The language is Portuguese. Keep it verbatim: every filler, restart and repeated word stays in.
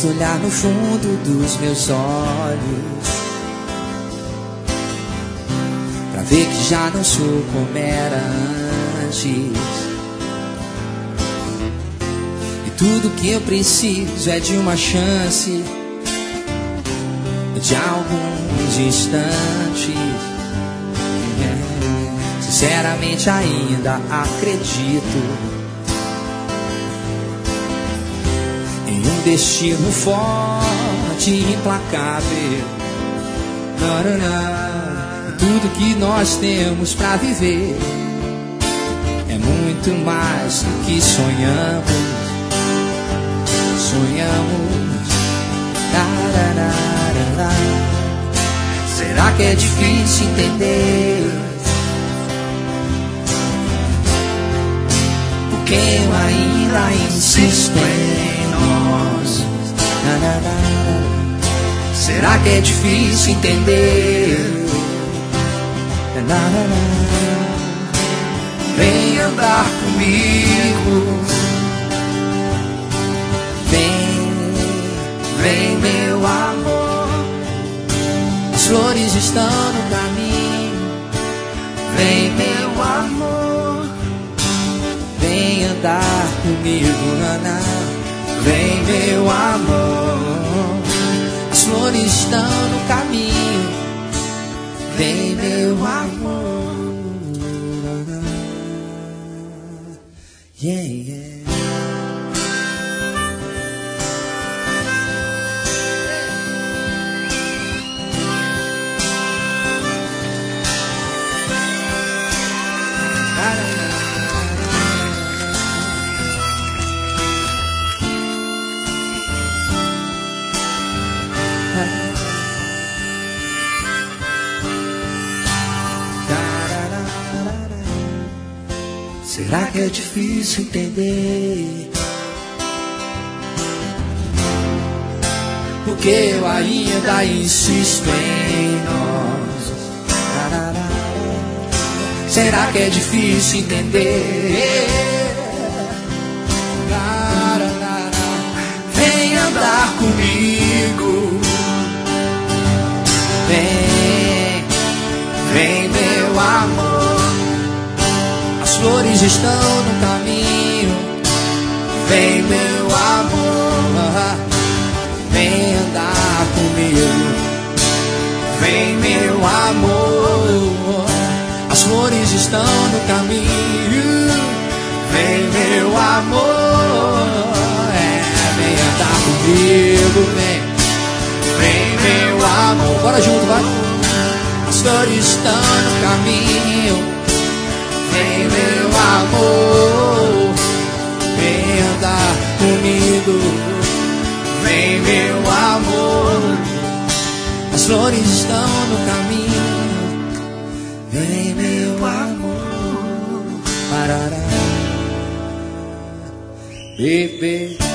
Basta olhar no fundo dos meus olhos pra ver que já não sou como era antes. E tudo que eu preciso é de uma chance, de alguns instantes. Sinceramente ainda acredito em um destino forte e implacável. Tudo que nós temos pra viver é muito mais do que sonhamos. Sonhamos. Será que é difícil entender? Porque eu ainda insisto em nós. Será que é difícil entender? Vem andar comigo. Vem, vem meu amor. As flores estão no caminho. Vem meu amor. Vem andar comigo, Naná. Vem meu amor. As flores estão no caminho. Vem meu amor. Yeah, yeah. Será que é difícil entender? Porque eu ainda insisto em nós. Será que é difícil entender? Vem andar comigo. Vem, vem meu amor. As flores estão no caminho. Vem meu amor. Vem andar comigo. Vem meu amor. As flores estão no caminho. Vem meu amor. É, vem andar comigo. Vem, vem meu amor. Bora junto, vai. As flores estão no caminho. Vem meu amor, vem andar comigo. Vem meu amor, as flores estão no caminho. Vem meu amor, parará, bebê.